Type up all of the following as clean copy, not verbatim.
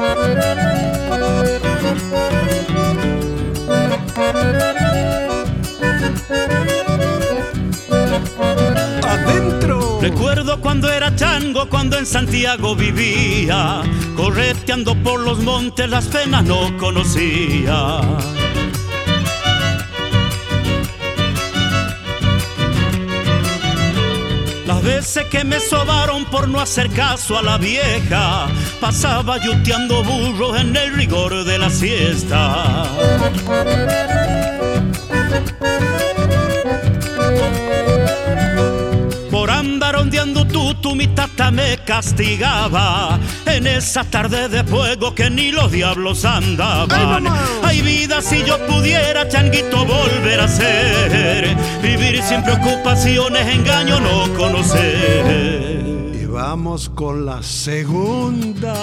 Adentro. Recuerdo cuando era chango, cuando en Santiago vivía, correteando por los montes las penas no conocía. Las veces que me sobaron por no hacer caso a la vieja, pasaba yuteando burros en el rigor de la siesta. Por andar ondeando tutu mi tata me castigaba en esa tarde de fuego que ni los diablos andaban. Ay, vida, si yo pudiera, changuito, volver a ser, vivir sin preocupaciones, engaño no conocer. Y vamos con la segunda.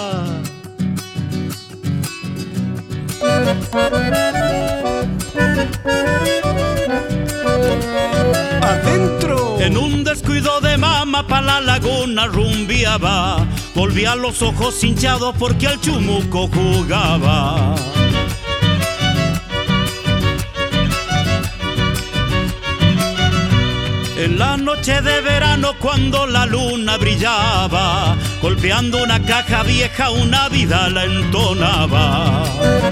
Adentro. En un descuido de mama pa' la laguna rumbiaba, volvía los ojos hinchados porque al chumuco jugaba. En la noche de verano cuando la luna brillaba, golpeando una caja vieja una vida la entonaba.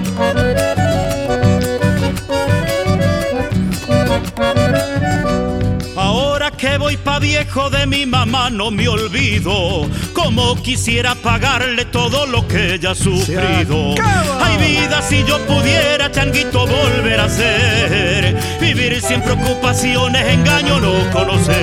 Ahora que voy pa' viejo de mi mamá no me olvido, como quisiera pagarle todo lo que ella ha sufrido. Ay, vida, si yo pudiera, changuito, volver a ser, vivir sin preocupaciones, engaño no conocer.